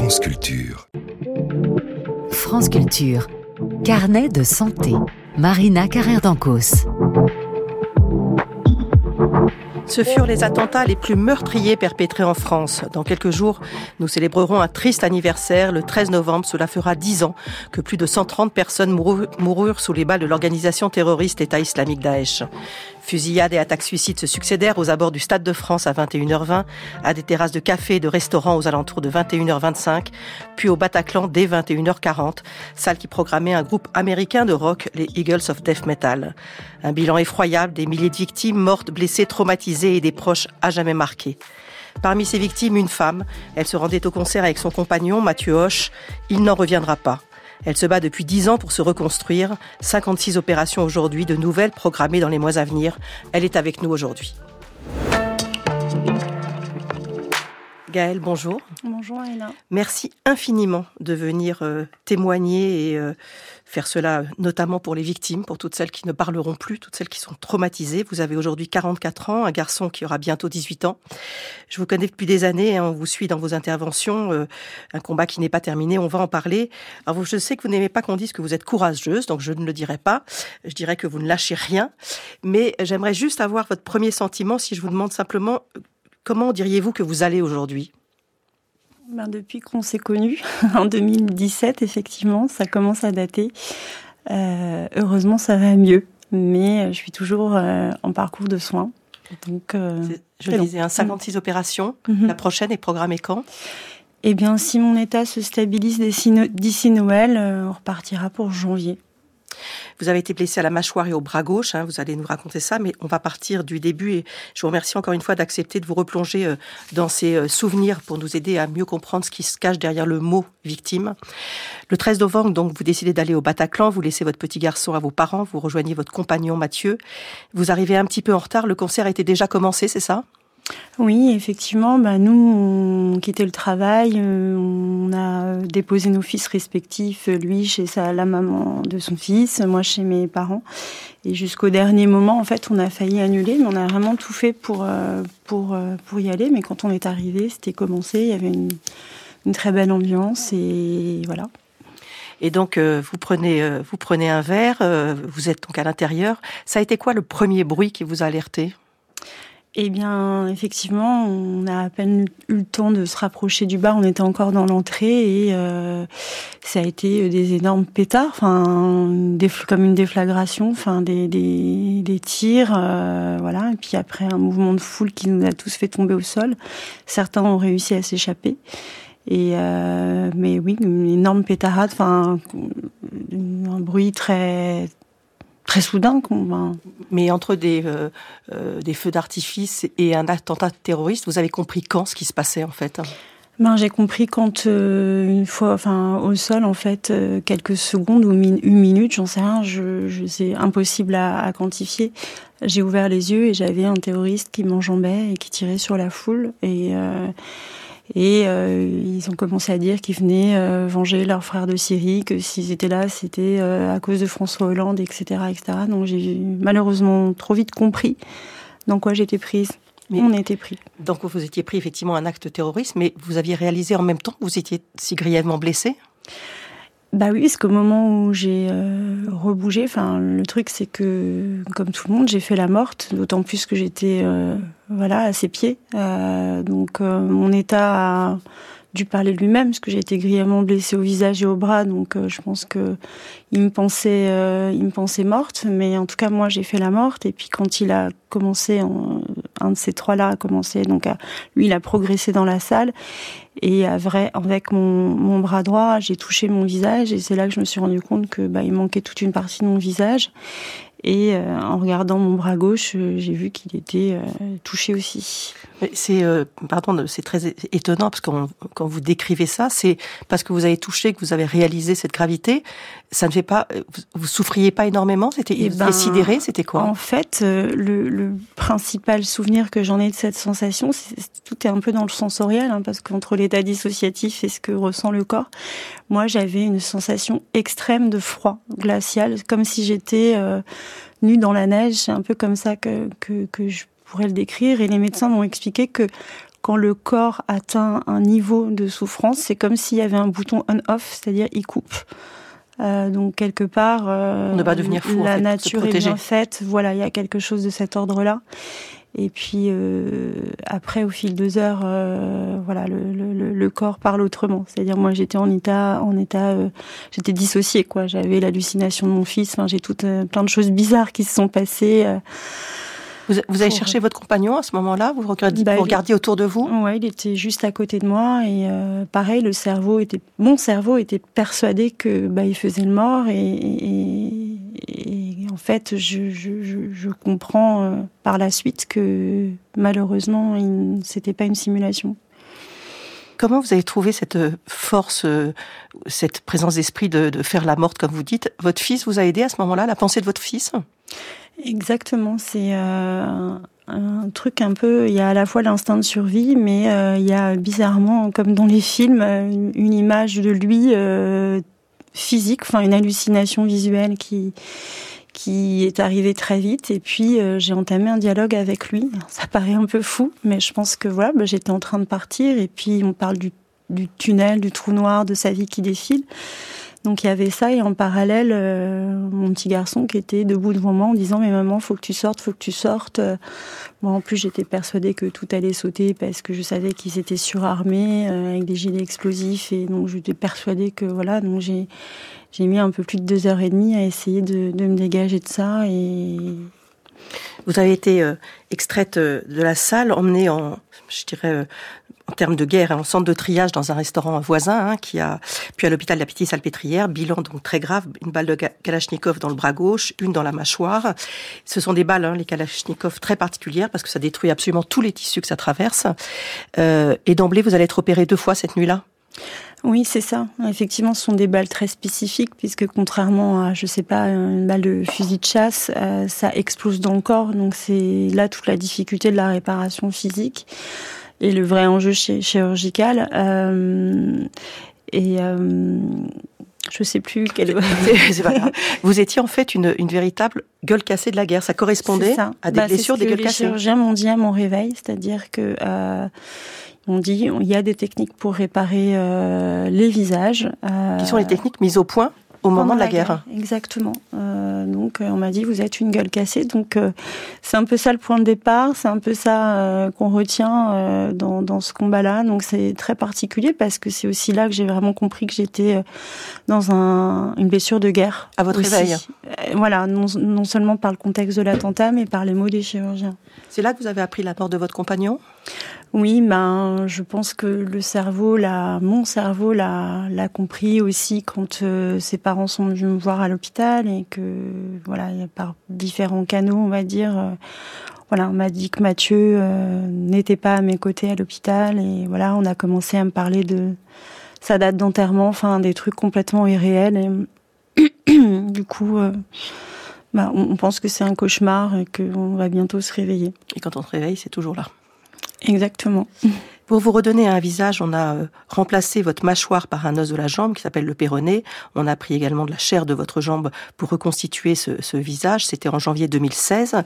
France Culture. France Culture. Carnet de santé. Marina Carrère-Dancos. Ce furent les attentats les plus meurtriers perpétrés en France. Dans quelques jours, nous célébrerons un triste anniversaire. Le 13 novembre, cela fera 10 ans que plus de 130 personnes moururent sous les balles de l'organisation terroriste État islamique Daesh. Fusillades et attaques suicides se succédèrent aux abords du Stade de France à 21h20, à des terrasses de cafés et de restaurants aux alentours de 21h25, puis au Bataclan dès 21h40, salle qui programmait un groupe américain de rock, les Eagles of Death Metal. Un bilan effroyable, des milliers de victimes mortes, blessées, traumatisées et des proches à jamais marqués. Parmi ces victimes, une femme. Elle se rendait au concert avec son compagnon, Mathieu Hoche. Il n'en reviendra pas. Elle se bat depuis 10 ans pour se reconstruire. 56 opérations aujourd'hui, de nouvelles programmées dans les mois à venir. Elle est avec nous aujourd'hui. Gaëlle, bonjour. Bonjour Aïna. Merci infiniment de venir témoigner et faire cela notamment pour les victimes, pour toutes celles qui ne parleront plus, toutes celles qui sont traumatisées. Vous avez aujourd'hui 44 ans, un garçon qui aura bientôt 18 ans. Je vous connais depuis des années, on vous suit dans vos interventions, un combat qui n'est pas terminé, on va en parler. Alors je sais que vous n'aimez pas qu'on dise que vous êtes courageuse, donc je ne le dirai pas. Je dirais que vous ne lâchez rien, mais j'aimerais juste avoir votre premier sentiment si je vous demande simplement comment diriez-vous que vous allez aujourd'hui ? Depuis qu'on s'est connus, en 2017, effectivement, ça commence à dater. Heureusement, ça va mieux, mais je suis toujours en parcours de soins. Donc, je disais, 56 opérations. La prochaine est programmée quand ? Eh bien, si mon état se stabilise d'ici Noël, on repartira pour janvier. Vous avez été blessé à la mâchoire et au bras gauche, vous allez nous raconter ça, mais on va partir du début et je vous remercie encore une fois d'accepter de vous replonger dans ces souvenirs pour nous aider à mieux comprendre ce qui se cache derrière le mot victime. Le 13 novembre, donc, vous décidez d'aller au Bataclan, vous laissez votre petit garçon à vos parents, vous rejoignez votre compagnon Mathieu. Vous arrivez un petit peu en retard, le concert était déjà commencé, c'est ça ? Oui, effectivement, nous, on quittait le travail, on a déposé nos fils respectifs, lui chez la maman de son fils, moi chez mes parents. Et jusqu'au dernier moment, en fait, on a failli annuler, mais on a vraiment tout fait pour y aller. Mais quand on est arrivé, c'était commencé, il y avait une très belle ambiance et voilà. Et donc, vous prenez un verre, vous êtes donc à l'intérieur. Ça a été quoi le premier bruit qui vous a alerté ? Eh bien, effectivement, on a à peine eu le temps de se rapprocher du bar. On était encore dans l'entrée et ça a été des énormes pétards, comme une déflagration, des tirs, voilà. Et puis après, un mouvement de foule qui nous a tous fait tomber au sol. Certains ont réussi à s'échapper. Mais oui, une énorme pétarade, un bruit très soudain. Mais entre des feux d'artifice et un attentat terroriste, vous avez compris quand ce qui se passait en fait ? J'ai compris quand une fois, au sol en fait, quelques secondes ou une minute, j'en sais rien, c'est impossible à quantifier. J'ai ouvert les yeux et j'avais un terroriste qui m'enjambait et qui tirait sur la foule et ils ont commencé à dire qu'ils venaient venger leurs frères de Syrie, que s'ils étaient là, c'était à cause de François Hollande, etc., etc. Donc j'ai malheureusement trop vite compris dans quoi j'étais prise. Mais on était pris. Donc vous étiez pris effectivement un acte terroriste, mais vous aviez réalisé en même temps que vous étiez si grièvement blessé ? Oui, parce qu'au moment où j'ai rebougé, le truc c'est que, comme tout le monde, j'ai fait la morte, d'autant plus que j'étais à ses pieds. Donc mon état a dû parler de lui-même, parce que j'ai été grièvement blessée au visage et au bras, donc je pense que il me pensait morte, mais en tout cas moi j'ai fait la morte. Et puis quand il a commencé, un de ces trois-là a commencé, lui il a progressé dans la salle. Et avec mon bras droit, j'ai touché mon visage et c'est là que je me suis rendu compte que il manquait toute une partie de mon visage. Et en regardant mon bras gauche, j'ai vu qu'il était touché aussi. C'est très étonnant parce que quand vous décrivez ça, c'est parce que vous avez touché que vous avez réalisé cette gravité. Ça ne fait pas, vous souffriez pas énormément, vous étiez sidéré, c'était quoi ? En fait, le principal souvenir que j'en ai de cette sensation, tout est un peu dans le sensoriel, parce qu'entre l'état dissociatif et ce que ressent le corps, moi j'avais une sensation extrême de froid glacial, comme si j'étais nue dans la neige. C'est un peu comme ça que je pourrais le décrire. Et les médecins m'ont expliqué que quand le corps atteint un niveau de souffrance, c'est comme s'il y avait un bouton on-off, c'est-à-dire il coupe. Donc quelque part, on ne va devenir fou, la en fait, nature est bien faite. Voilà, il y a quelque chose de cet ordre-là. Et puis après, au fil des heures, voilà, le corps parle autrement. C'est-à-dire, moi, j'étais en état, j'étais dissociée, quoi. J'avais l'hallucination de mon fils. Enfin, j'ai plein de choses bizarres qui se sont passées. Vous avez cherché votre compagnon à ce moment-là? Vous regardiez autour de vous? Ouais, il était juste à côté de moi et pareil, mon cerveau était persuadé que il faisait le mort et en fait, je comprends par la suite que malheureusement, c'était pas une simulation. Comment vous avez trouvé cette force, cette présence d'esprit de faire la morte, comme vous dites? Votre fils vous a aidé à ce moment-là, la pensée de votre fils? Exactement, c'est un truc un peu, il y a à la fois l'instinct de survie, mais il y a bizarrement, comme dans les films, une image de lui physique, enfin une hallucination visuelle qui est arrivée très vite. Et puis j'ai entamé un dialogue avec lui. Ça paraît un peu fou, mais je pense que voilà, j'étais en train de partir et puis on parle du tunnel, du trou noir, de sa vie qui défile. Donc il y avait ça et en parallèle mon petit garçon qui était debout devant moi en disant mais maman faut que tu sortes. Moi en plus j'étais persuadée que tout allait sauter parce que je savais qu'ils étaient surarmés avec des gilets explosifs et donc j'étais persuadée que voilà, donc j'ai mis un peu plus de 2h30 à essayer de me dégager de ça. Et vous avez été extraite de la salle, emmenée en termes de guerre, en centre de triage dans un restaurant voisin, puis à l'hôpital de la Pitié-Salpêtrière, bilan donc très grave, une balle de Kalachnikov dans le bras gauche, une dans la mâchoire. Ce sont des balles, les Kalachnikov, très particulières parce que ça détruit absolument tous les tissus que ça traverse. Et d'emblée, vous allez être opérée 2 fois cette nuit-là? Oui, c'est ça. Effectivement, ce sont des balles très spécifiques puisque contrairement à, je sais pas, une balle de fusil de chasse, ça explose dans le corps. Donc c'est là toute la difficulté de la réparation physique et le vrai enjeu chirurgical. Je sais plus quelle. C'est pas grave. Vous étiez en fait une véritable gueule cassée de la guerre. Ça correspondait à des blessures, des gueules cassées. Les chirurgiens m'ont dit à mon réveil, c'est-à-dire que on dit il y a des techniques pour réparer les visages. Qui sont les techniques mises au point au moment de la guerre. Exactement. Donc on m'a dit vous êtes une gueule cassée. Donc c'est un peu ça le point de départ, c'est un peu ça qu'on retient dans ce combat-là. Donc c'est très particulier parce que c'est aussi là que j'ai vraiment compris que j'étais dans une blessure de guerre. À votre réveil. Voilà, non seulement par le contexte de l'attentat, mais par les mots des chirurgiens. C'est là que vous avez appris la mort de votre compagnon? Oui, je pense que mon cerveau l'a compris aussi quand ses parents sont venus me voir à l'hôpital et que voilà, par différents canaux, on va dire, voilà, on m'a dit que Mathieu n'était pas à mes côtés à l'hôpital et voilà, on a commencé à me parler de sa date d'enterrement, enfin des trucs complètement irréels et du coup. On pense que c'est un cauchemar et qu'on va bientôt se réveiller. Et quand on se réveille, c'est toujours là. Exactement. Pour vous redonner un visage, on a remplacé votre mâchoire par un os de la jambe qui s'appelle le péroné. On a pris également de la chair de votre jambe pour reconstituer ce visage. C'était en janvier 2016.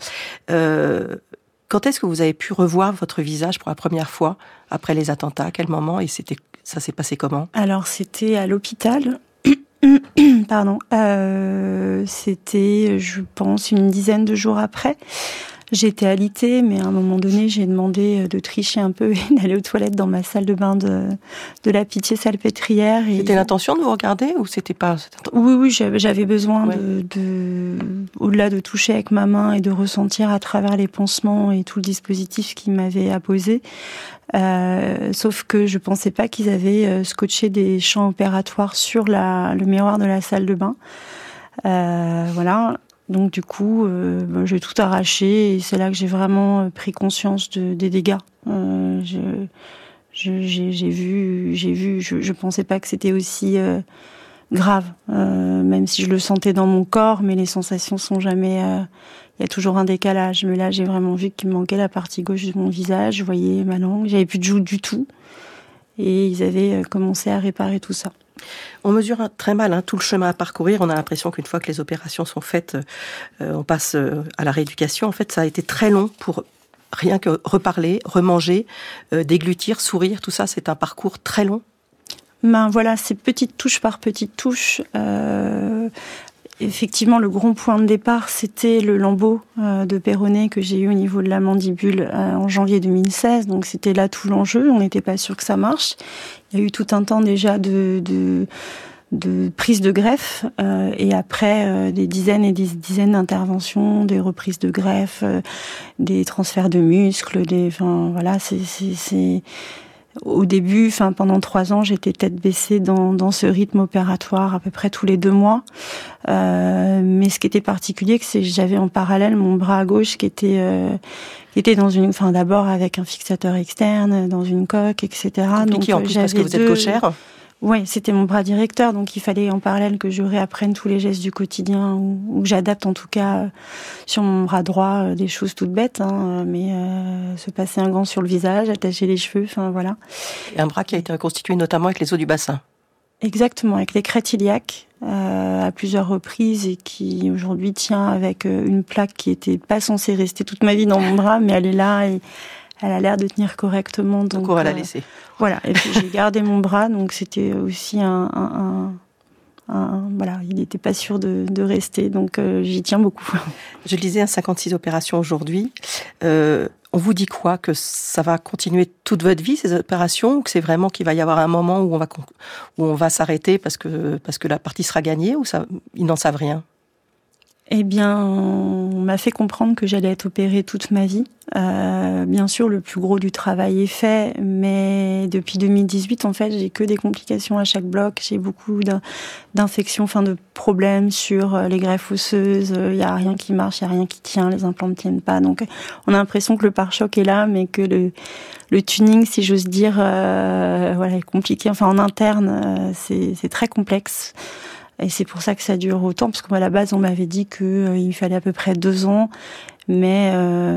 Quand est-ce que vous avez pu revoir votre visage pour la première fois après les attentats? À quel moment? Et ça s'est passé comment? Alors, c'était à l'hôpital. Pardon. C'était, je pense, une dizaine de jours après. J'étais alitée, mais à un moment donné, j'ai demandé de tricher un peu et d'aller aux toilettes dans ma salle de bain de la Pitié-Salpêtrière. C'était l'intention de vous regarder ou c'était pas? Oui, j'avais besoin de, au-delà de toucher avec ma main et de ressentir à travers les pansements et tout le dispositif qu'ils m'avaient apposé. Sauf que je pensais pas qu'ils avaient scotché des champs opératoires sur le miroir de la salle de bain. Voilà. Donc du coup, j'ai tout arraché et c'est là que j'ai vraiment pris conscience des dégâts. J'ai vu. Je pensais pas que c'était aussi grave, même si je le sentais dans mon corps, mais les sensations sont jamais. Il y a toujours un décalage. Mais là, j'ai vraiment vu qu'il me manquait la partie gauche de mon visage. Je voyais ma langue, j'avais plus de joues du tout, et ils avaient commencé à réparer tout ça. On mesure très mal tout le chemin à parcourir. On a l'impression qu'une fois que les opérations sont faites, on passe à la rééducation. En fait, ça a été très long pour rien que reparler, remanger, déglutir, sourire, tout ça, c'est un parcours très long. Ben voilà, c'est petite touche par petite touche. Effectivement, le grand point de départ, c'était le lambeau de péroné que j'ai eu au niveau de la mandibule en janvier 2016. Donc c'était là tout l'enjeu. On n'était pas sûr que ça marche. Il y a eu tout un temps déjà de prise de greffe et après des dizaines et des dizaines d'interventions, des reprises de greffe, des transferts de muscles, enfin voilà, c'est au début, pendant 3 ans, j'étais tête baissée dans ce rythme opératoire à peu près tous les 2 mois. Mais ce qui était particulier, c'est que j'avais en parallèle mon bras gauche qui était dans d'abord avec un fixateur externe, dans une coque, etc. Compliqué en plus parce que vous êtes gauchère. Oui, c'était mon bras directeur, donc il fallait en parallèle que je réapprenne tous les gestes du quotidien, ou que j'adapte en tout cas sur mon bras droit des choses toutes bêtes, mais se passer un gant sur le visage, attacher les cheveux, voilà. Et un bras qui a été reconstitué notamment avec les os du bassin. Exactement, avec les crêtes iliaques à plusieurs reprises et qui aujourd'hui tient avec une plaque qui était pas censée rester toute ma vie dans mon bras, mais elle est là et elle a l'air de tenir correctement. Donc on va la laisser. Voilà, et puis j'ai gardé mon bras, donc c'était aussi voilà, il n'était pas sûr de rester, donc j'y tiens beaucoup. Je le disais, 56 opérations aujourd'hui. On vous dit quoi? Que ça va continuer toute votre vie, ces opérations, ou que c'est vraiment qu'il va y avoir un moment où on va s'arrêter parce que la partie sera gagnée, ou ça, ils n'en savent rien? Eh bien, on m'a fait comprendre que j'allais être opérée toute ma vie. Bien sûr, le plus gros du travail est fait, mais depuis 2018, en fait, j'ai que des complications à chaque bloc. J'ai beaucoup d'infections, de problèmes sur les greffes osseuses. Il y a rien qui marche, il y a rien qui tient, les implants ne tiennent pas. Donc, on a l'impression que le pare-choc est là, mais que le tuning, si j'ose dire, est compliqué. En interne, c'est très complexe. Et c'est pour ça que ça dure autant, parce qu'à la base, on m'avait dit qu'il fallait à peu près 2 ans, mais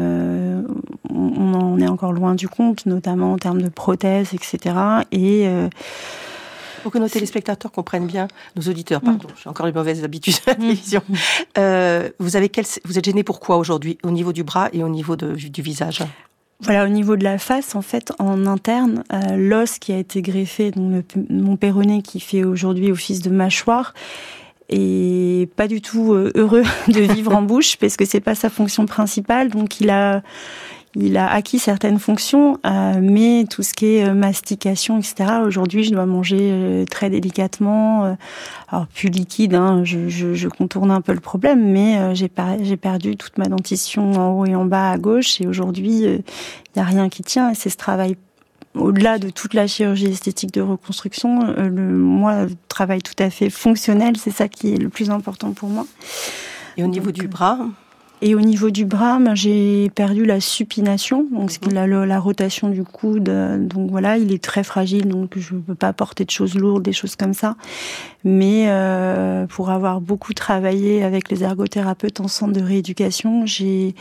on en est encore loin du compte, notamment en termes de prothèses, etc. Et pour que nos téléspectateurs comprennent bien, nos auditeurs, pardon, j'ai encore les mauvaises habitudes à la télévision. Vous êtes gêné pourquoi aujourd'hui, au niveau du bras et au niveau du visage? Voilà, au niveau de la face, en fait, en interne, l'os qui a été greffé, donc mon péroné qui fait aujourd'hui office de mâchoire, est pas du tout heureux de vivre en bouche, parce que c'est pas sa fonction principale. Donc il a acquis certaines fonctions, mais tout ce qui est mastication, etc. Aujourd'hui, je dois manger très délicatement, alors plus liquide. Je contourne un peu le problème, mais j'ai perdu toute ma dentition en haut et en bas à gauche, et aujourd'hui, il y a rien qui tient. Et c'est ce travail, au-delà de toute la chirurgie esthétique de reconstruction, le travail tout à fait fonctionnel, c'est ça qui est le plus important pour moi. Et au niveau du bras? Et au niveau du bras, j'ai perdu la supination, donc c'est la rotation du coude. Donc voilà, il est très fragile, donc je ne peux pas porter de choses lourdes, des choses comme ça. Mais pour avoir beaucoup travaillé avec les ergothérapeutes en centre de rééducation, j'ai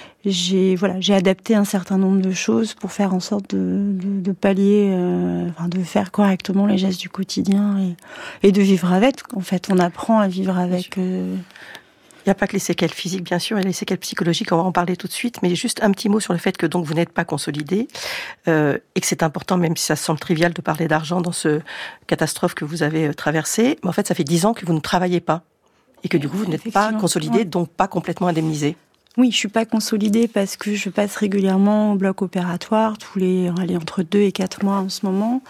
adapté un certain nombre de choses pour faire en sorte de pallier, de faire correctement les gestes du quotidien et de vivre avec. En fait, on apprend à vivre avec. Il n'y a pas que les séquelles physiques, bien sûr, il y a les séquelles psychologiques, on va en parler tout de suite, mais juste un petit mot sur le fait que donc vous n'êtes pas consolidé, et que c'est important, même si ça semble trivial de parler d'argent dans ce catastrophe que vous avez traversé, mais en fait ça fait 10 ans que vous ne travaillez pas, et que du coup vous n'êtes pas consolidé, donc pas complètement indemnisé. Oui, je suis pas consolidée parce que je passe régulièrement au bloc opératoire, entre 2 et 4 mois en ce moment.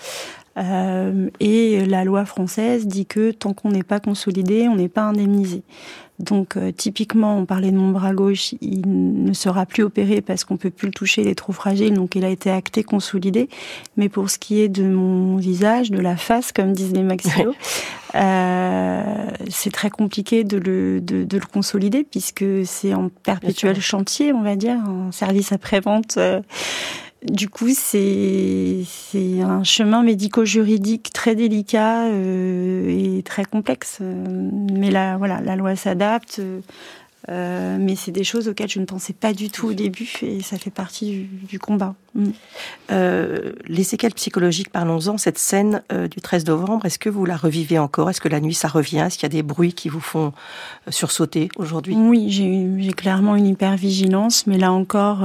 Et la loi française dit que tant qu'on n'est pas consolidé, on n'est pas indemnisé. Donc typiquement, on parlait de mon bras gauche, il ne sera plus opéré parce qu'on peut plus le toucher, il est trop fragile, donc il a été acté consolidé. Mais pour ce qui est de mon visage, de la face, comme disent les maxillos, c'est très compliqué de le consolider puisque c'est en perpétuel chantier, on va dire, en service après-vente. Du coup, c'est un chemin médico-juridique très délicat et très complexe. Mais là, voilà, la loi s'adapte. Mais c'est des choses auxquelles je ne pensais pas du tout au début et ça fait partie du combat. Les séquelles psychologiques, parlons-en. Cette scène du 13 novembre, est-ce que vous la revivez encore? Est-ce que la nuit, ça revient? Est-ce qu'il y a des bruits qui vous font sursauter aujourd'hui? Oui, j'ai clairement une hypervigilance, mais là encore...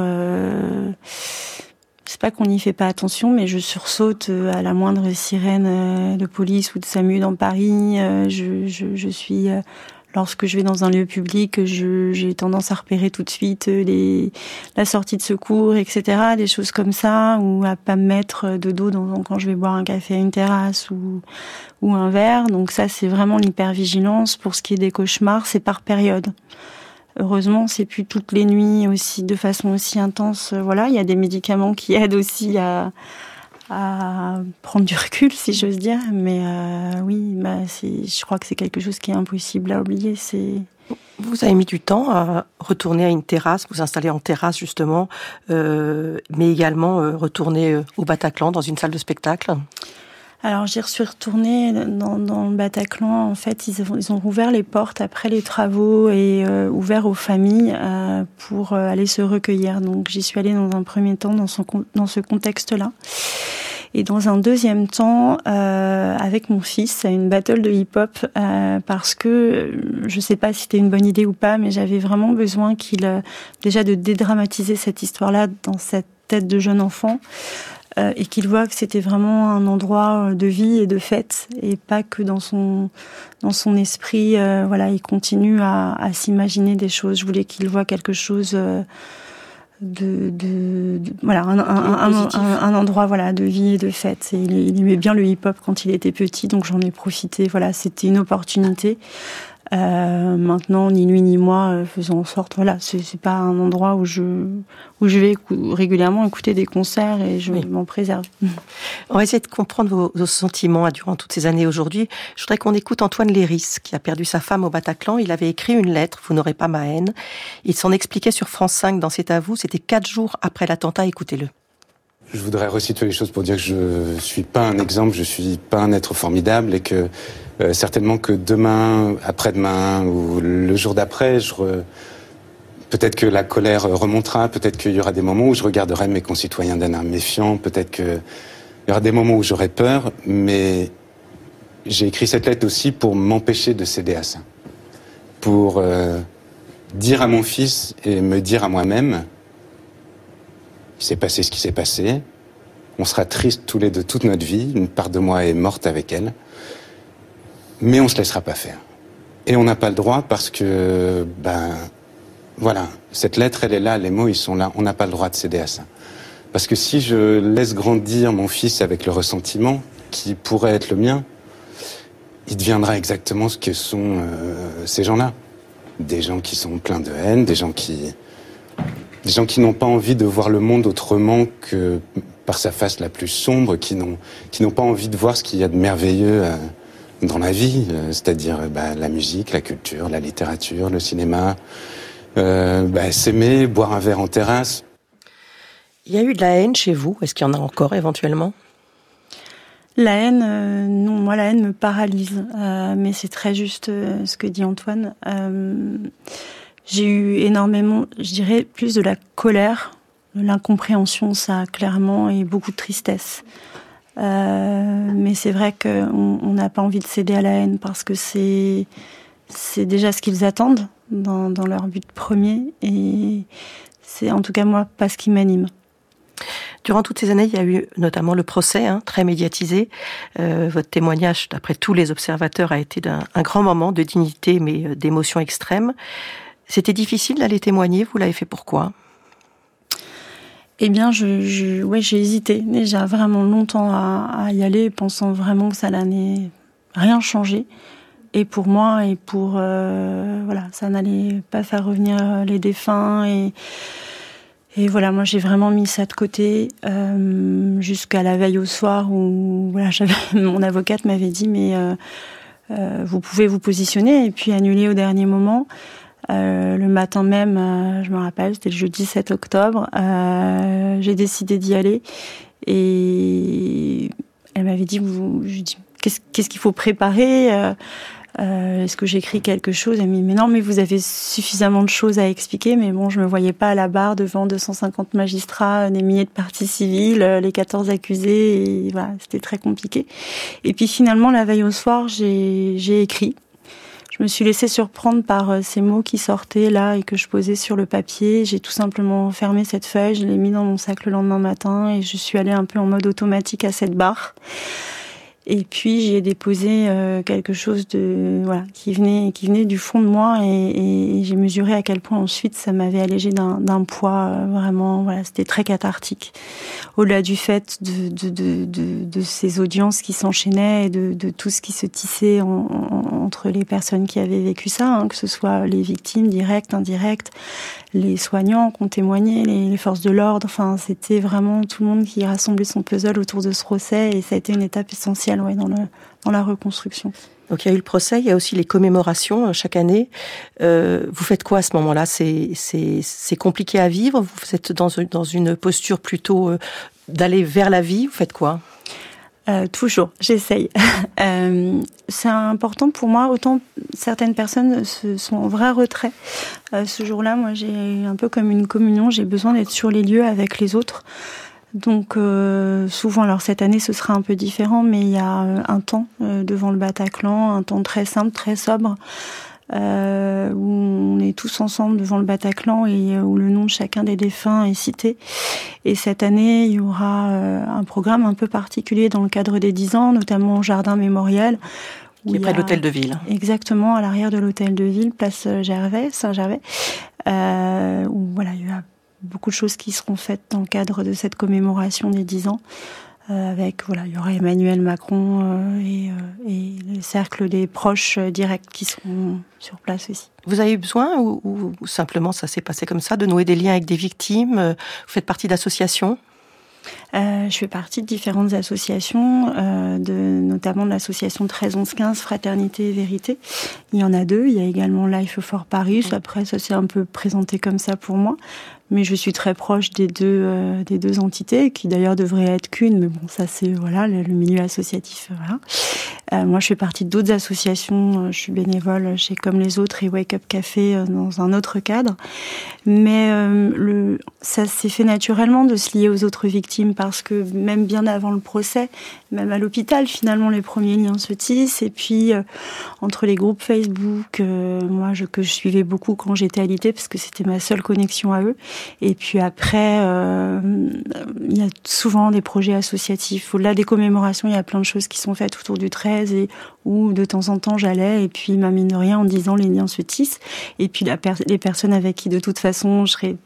C'est pas qu'on n'y fait pas attention, mais je sursaute à la moindre sirène de police ou de SAMU dans Paris. Je suis... Lorsque je vais dans un lieu public, j'ai tendance à repérer tout de suite la sortie de secours, etc. Des choses comme ça, ou à pas me mettre de dos quand je vais boire un café à une terrasse ou un verre. Donc ça, c'est vraiment l'hypervigilance. Pour ce qui est des cauchemars, c'est par période. Heureusement, c'est plus toutes les nuits aussi, de façon aussi intense. Voilà, il y a des médicaments qui aident aussi à prendre du recul, si j'ose dire. Mais oui, je crois que c'est quelque chose qui est impossible à oublier. Vous avez mis du temps à retourner à une terrasse, vous installer en terrasse justement, mais également retourner au Bataclan, dans une salle de spectacle. Alors, j'y suis retournée dans le Bataclan. En fait, ils ont rouvert les portes après les travaux et ouvert aux familles pour aller se recueillir. Donc, j'y suis allée dans un premier temps dans ce contexte-là. Et dans un deuxième temps, avec mon fils, à une battle de hip-hop, parce que je sais pas si c'était une bonne idée ou pas, mais j'avais vraiment besoin déjà de dédramatiser cette histoire-là dans cette tête de jeune enfant. Et qu'il voit que c'était vraiment un endroit de vie et de fête, et pas que dans son esprit, voilà, il continue à s'imaginer des choses. Je voulais qu'il voit quelque chose voilà, un endroit, voilà, de vie et de fête. Et il aimait bien le hip-hop quand il était petit, donc j'en ai profité. Voilà, c'était une opportunité. Maintenant, ni lui ni moi faisons en sorte, voilà, c'est pas un endroit où je vais régulièrement écouter des concerts et je m'en préserve. On va essayer de comprendre vos sentiments durant toutes ces années aujourd'hui. Je voudrais qu'on écoute Antoine Léris, qui a perdu sa femme au Bataclan. Il avait écrit une lettre, Vous n'aurez pas ma haine. Il s'en expliquait sur France 5 dans C'est à vous. C'était 4 jours après l'attentat. Écoutez-le. Je voudrais resituer les choses pour dire que je suis pas un exemple, je suis pas un être formidable et que certainement que demain, après-demain ou le jour d'après, peut-être que la colère remontera, peut-être qu'il y aura des moments où je regarderai mes concitoyens d'un air méfiant, peut-être qu'il y aura des moments où j'aurai peur, mais j'ai écrit cette lettre aussi pour m'empêcher de céder à ça. Pour dire à mon fils et me dire à moi-même, il s'est passé ce qui s'est passé, on sera tristes tous les deux toute notre vie, une part de moi est morte avec elle, mais on se laissera pas faire. Et on n'a pas le droit parce que, voilà, cette lettre, elle est là, les mots, ils sont là, on n'a pas le droit de céder à ça. Parce que si je laisse grandir mon fils avec le ressentiment, qui pourrait être le mien, il deviendra exactement ce que sont ces gens-là. Des gens qui sont pleins de haine, des gens qui n'ont pas envie de voir le monde autrement que par sa face la plus sombre, qui n'ont pas envie de voir ce qu'il y a de merveilleux dans la vie, c'est-à-dire la musique, la culture, la littérature, le cinéma, s'aimer, boire un verre en terrasse. Il y a eu de la haine chez vous? Est-ce qu'il y en a encore éventuellement? La haine, non, moi la haine me paralyse, mais c'est très juste ce que dit Antoine. J'ai eu énormément, je dirais, plus de la colère, de l'incompréhension, ça clairement, et beaucoup de tristesse. Mais c'est vrai qu'on n'a pas envie de céder à la haine parce que c'est déjà ce qu'ils attendent dans leur but premier, et c'est en tout cas moi pas ce qui m'anime. Durant toutes ces années, il y a eu notamment le procès, très médiatisé. Votre témoignage, d'après tous les observateurs, a été un grand moment de dignité, mais d'émotion extrême. C'était difficile d'aller témoigner. Vous l'avez fait pourquoi? Eh bien, j'ai hésité déjà vraiment longtemps à y aller, pensant vraiment que ça n'allait rien changer. Et pour moi, et pour voilà, ça n'allait pas faire revenir les défunts. Et voilà, moi j'ai vraiment mis ça de côté jusqu'à la veille au soir où voilà, mon avocate m'avait dit mais vous pouvez vous positionner et puis annuler au dernier moment. Le matin même, je me rappelle, c'était le jeudi 7 octobre, j'ai décidé d'y aller et elle m'avait dit, je dis qu'est-ce qu'il faut préparer Est-ce que j'écris quelque chose? Elle me dit, mais non, mais vous avez suffisamment de choses à expliquer. Mais bon, je me voyais pas à la barre devant 250 magistrats, des milliers de parties civiles, les 14 accusés. Et voilà, c'était très compliqué. Et puis finalement, la veille au soir, j'ai écrit. Je me suis laissée surprendre par ces mots qui sortaient là et que je posais sur le papier. J'ai tout simplement fermé cette feuille, je l'ai mis dans mon sac le lendemain matin et je suis allée un peu en mode automatique à cette barre. Et puis j'y ai déposé quelque chose qui venait du fond de moi et j'ai mesuré à quel point ensuite ça m'avait allégé d'un poids vraiment, c'était très cathartique. Au-delà du fait de ces audiences qui s'enchaînaient et de tout ce qui se tissait entre les personnes qui avaient vécu ça, que ce soit les victimes directes, indirectes, les soignants qui ont témoigné, les forces de l'ordre, c'était vraiment tout le monde qui rassemblait son puzzle autour de ce procès et ça a été une étape essentielle dans la reconstruction. Donc il y a eu le procès, il y a aussi les commémorations chaque année. Vous faites quoi à ce moment-là? C'est compliqué à vivre? Vous êtes dans une posture plutôt d'aller vers la vie? Vous faites quoi? Toujours, j'essaye. C'est important pour moi, autant certaines personnes sont en vrai retrait. Ce jour-là, moi j'ai un peu comme une communion, j'ai besoin d'être sur les lieux avec les autres. Donc souvent, alors cette année ce sera un peu différent, mais il y a un temps devant le Bataclan, un temps très simple, très sobre, où on est tous ensemble devant le Bataclan et où le nom de chacun des défunts est cité. Et cette année, il y aura un programme un peu particulier dans le cadre des 10 ans, notamment au jardin mémorial. Qui est près de l'hôtel de ville. Exactement, à l'arrière de l'hôtel de ville, place Saint-Gervais, où il y a beaucoup de choses qui seront faites dans le cadre de cette commémoration des 10 ans. Il y aura Emmanuel Macron et le cercle des proches directs qui seront sur place aussi. Vous avez eu besoin ou simplement ça s'est passé comme ça, de nouer des liens avec des victimes? Vous faites partie d'associations? Je fais partie de différentes associations, notamment de l'association 13-11-15, Fraternité et Vérité. Il y en a 2. Il y a également Life for Paris. Après, ça s'est un peu présenté comme ça pour moi. Mais je suis très proche des deux entités, qui d'ailleurs devraient être qu'une. Mais bon, ça c'est le milieu associatif. Moi, je fais partie d'autres associations. Je suis bénévole chez Comme les Autres et Wake Up Café dans un autre cadre. Mais ça s'est fait naturellement de se lier aux autres victimes parce que même bien avant le procès, même à l'hôpital, finalement, les premiers liens se tissent. Et puis, entre les groupes Facebook, que je suivais beaucoup quand j'étais alitée parce que c'était ma seule connexion à eux. Et puis après, il y a souvent des projets associatifs. Au-delà des commémorations, il y a plein de choses qui sont faites autour du 13 et où de temps en temps j'allais et puis mine de rien en disant les liens se tissent. Et puis les personnes avec qui de toute façon je serais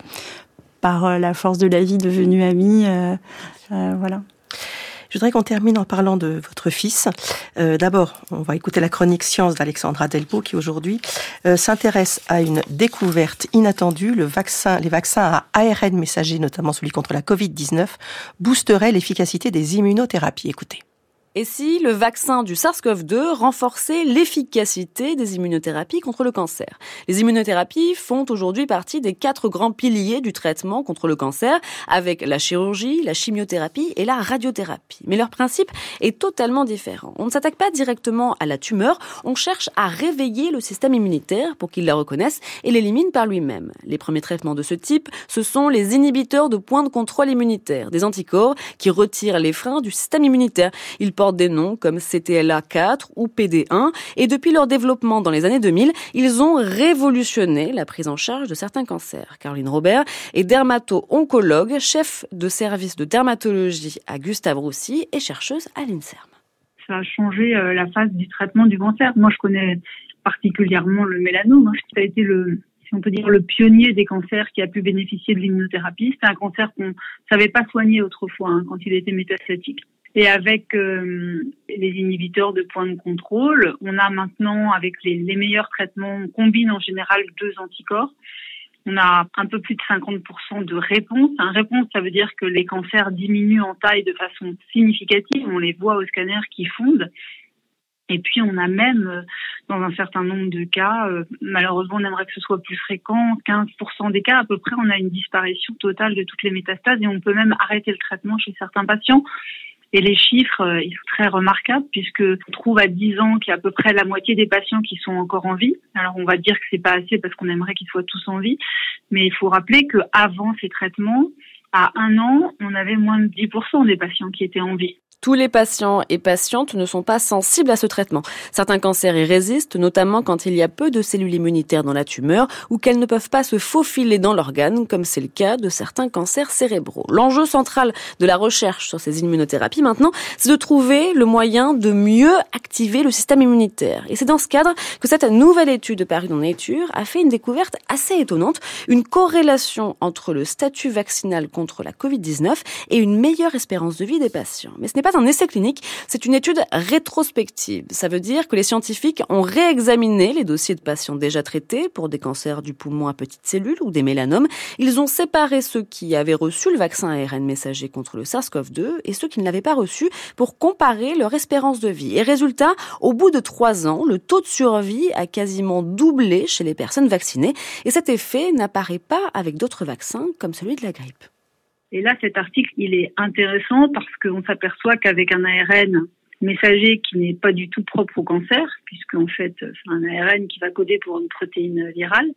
par la force de la vie devenue amie, voilà. Je voudrais qu'on termine en parlant de votre fils. D'abord, on va écouter la chronique Science d'Alexandra Delpo qui aujourd'hui s'intéresse à une découverte inattendue. Les vaccins à ARN messager, notamment celui contre la Covid-19, boosteraient l'efficacité des immunothérapies. Écoutez. Et si le vaccin du SARS-CoV-2 renforçait l'efficacité des immunothérapies contre le cancer? Les immunothérapies font aujourd'hui partie des 4 grands piliers du traitement contre le cancer, avec la chirurgie, la chimiothérapie et la radiothérapie. Mais leur principe est totalement différent. On ne s'attaque pas directement à la tumeur, on cherche à réveiller le système immunitaire pour qu'il la reconnaisse et l'élimine par lui-même. Les premiers traitements de ce type, ce sont les inhibiteurs de points de contrôle immunitaire, des anticorps qui retirent les freins du système immunitaire. Ils portent des noms comme CTLA4 ou PD1 et depuis leur développement dans les années 2000, ils ont révolutionné la prise en charge de certains cancers. Caroline Robert est dermato-oncologue, chef de service de dermatologie à Gustave Roussy et chercheuse à l'INSERM. Ça a changé la phase du traitement du cancer. Moi, je connais particulièrement le mélanome. Ça a été si on peut dire, le pionnier des cancers qui a pu bénéficier de l'immunothérapie. C'était un cancer qu'on ne savait pas soigner autrefois quand il était métastatique. Et avec les inhibiteurs de points de contrôle, on a maintenant, avec les meilleurs traitements, on combine en général 2 anticorps. On a un peu plus de 50% de réponse. Un réponse, ça veut dire que les cancers diminuent en taille de façon significative. On les voit au scanner qui fondent. Et puis, on a même, dans un certain nombre de cas, malheureusement, on aimerait que ce soit plus fréquent, 15% des cas à peu près, on a une disparition totale de toutes les métastases et on peut même arrêter le traitement chez certains patients. Et les chiffres, ils sont très remarquables puisque on trouve à 10 ans qu'il y a à peu près la moitié des patients qui sont encore en vie. Alors on va dire que c'est pas assez parce qu'on aimerait qu'ils soient tous en vie, mais il faut rappeler que avant ces traitements, à 1 an, on avait moins de 10% des patients qui étaient en vie. Tous les patients et patientes ne sont pas sensibles à ce traitement. Certains cancers y résistent, notamment quand il y a peu de cellules immunitaires dans la tumeur ou qu'elles ne peuvent pas se faufiler dans l'organe, comme c'est le cas de certains cancers cérébraux. L'enjeu central de la recherche sur ces immunothérapies maintenant, c'est de trouver le moyen de mieux activer le système immunitaire. Et c'est dans ce cadre que cette nouvelle étude parue dans Nature a fait une découverte assez étonnante, une corrélation entre le statut vaccinal contre la Covid-19 et une meilleure espérance de vie des patients. Mais ce n'est pas un essai clinique, c'est une étude rétrospective. Ça veut dire que les scientifiques ont réexaminé les dossiers de patients déjà traités pour des cancers du poumon à petites cellules ou des mélanomes. Ils ont séparé ceux qui avaient reçu le vaccin ARN messager contre le SARS-CoV-2 et ceux qui ne l'avaient pas reçu pour comparer leur espérance de vie. Et résultat, au bout de 3 ans, le taux de survie a quasiment doublé chez les personnes vaccinées. Et cet effet n'apparaît pas avec d'autres vaccins comme celui de la grippe. Et là, cet article, il est intéressant parce qu'on s'aperçoit qu'avec un ARN messager qui n'est pas du tout propre au cancer, puisque en fait, c'est un ARN qui va coder pour une protéine virale,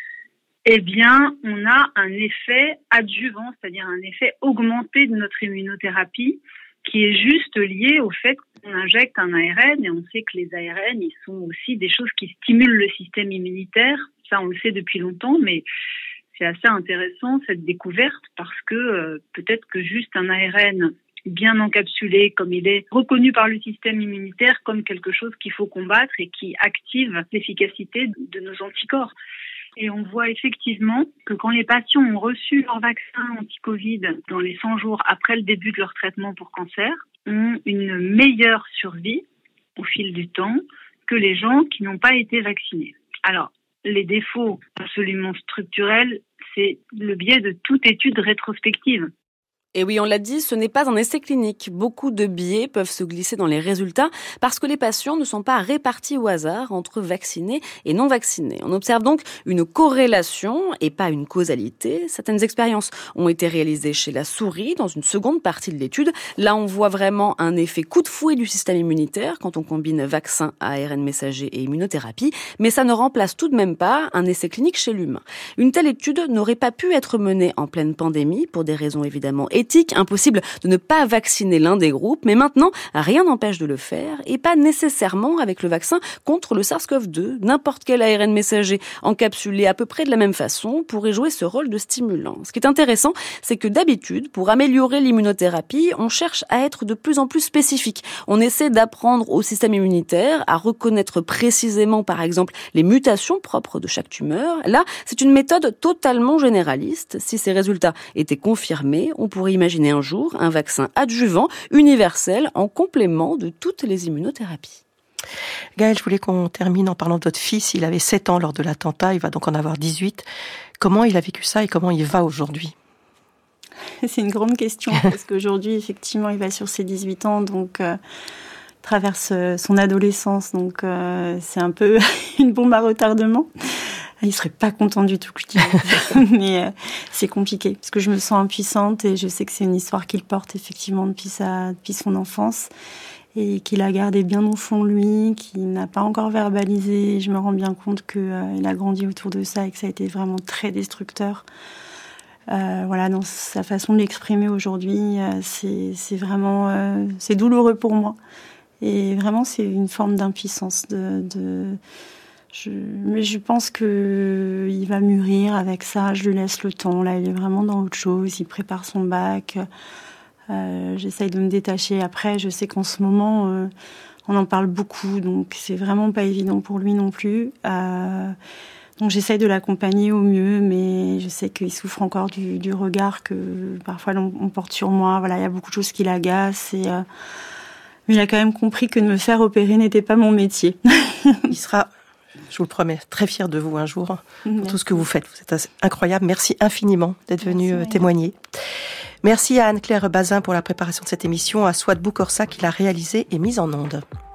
eh bien, on a un effet adjuvant, c'est-à-dire un effet augmenté de notre immunothérapie, qui est juste lié au fait qu'on injecte un ARN, et on sait que les ARN, ils sont aussi des choses qui stimulent le système immunitaire. Ça, on le sait depuis longtemps, mais c'est assez intéressant cette découverte parce que peut-être que juste un ARN bien encapsulé, comme il est reconnu par le système immunitaire comme quelque chose qu'il faut combattre et qui active l'efficacité de nos anticorps. Et on voit effectivement que quand les patients ont reçu leur vaccin anti-Covid dans les 100 jours après le début de leur traitement pour cancer, ont une meilleure survie au fil du temps que les gens qui n'ont pas été vaccinés. Alors, les défauts absolument structurels, c'est le biais de toute étude rétrospective. Et oui, on l'a dit, ce n'est pas un essai clinique. Beaucoup de biais peuvent se glisser dans les résultats parce que les patients ne sont pas répartis au hasard entre vaccinés et non vaccinés. On observe donc une corrélation et pas une causalité. Certaines expériences ont été réalisées chez la souris dans une seconde partie de l'étude. Là, on voit vraiment un effet coup de fouet du système immunitaire quand on combine vaccin, ARN messager et immunothérapie. Mais ça ne remplace tout de même pas un essai clinique chez l'humain. Une telle étude n'aurait pas pu être menée en pleine pandémie pour des raisons évidemment éthiques. Impossible de ne pas vacciner l'un des groupes, mais maintenant, rien n'empêche de le faire, et pas nécessairement avec le vaccin contre le SARS-CoV-2. N'importe quel ARN messager encapsulé à peu près de la même façon pourrait jouer ce rôle de stimulant. Ce qui est intéressant, c'est que d'habitude, pour améliorer l'immunothérapie, on cherche à être de plus en plus spécifique. On essaie d'apprendre au système immunitaire à reconnaître précisément, par exemple, les mutations propres de chaque tumeur. Là, c'est une méthode totalement généraliste. Si ces résultats étaient confirmés, on pourrait imaginer un jour un vaccin adjuvant, universel, en complément de toutes les immunothérapies. Gaëlle, je voulais qu'on termine en parlant de votre fils. Il avait 7 ans lors de l'attentat, il va donc en avoir 18. Comment il a vécu ça et comment il va aujourd'hui ? C'est une grande question, parce qu'aujourd'hui, effectivement, il va sur ses 18 ans, donc traverse son adolescence, donc c'est un peu une bombe à retardement. Il serait pas content du tout que je dise, mais c'est compliqué parce que je me sens impuissante et je sais que c'est une histoire qu'il porte effectivement depuis son enfance et qu'il a gardé bien au fond de lui, qu'il n'a pas encore verbalisé. Je me rends bien compte qu'il a grandi autour de ça et que ça a été vraiment très destructeur. Voilà, dans sa façon de l'exprimer aujourd'hui, c'est vraiment c'est douloureux pour moi et vraiment c'est une forme d'impuissance mais je pense que il va mûrir avec ça. Je lui laisse le temps. Là, il est vraiment dans autre chose. Il prépare son bac. J'essaye de me détacher. Après, je sais qu'en ce moment, on en parle beaucoup, donc c'est vraiment pas évident pour lui non plus. Donc j'essaye de l'accompagner au mieux, mais je sais qu'il souffre encore du regard que parfois on porte sur moi. Voilà, il y a beaucoup de choses qui l'agacent mais il a quand même compris que de me faire opérer n'était pas mon métier. Il sera, je vous le promets, très fier de vous un jour, pour tout ce que vous faites. Vous êtes incroyable. Merci infiniment d'être venu témoigner. Merci à Anne-Claire Bazin pour la préparation de cette émission, à Souad Boukorsa qui l'a réalisée et mise en onde.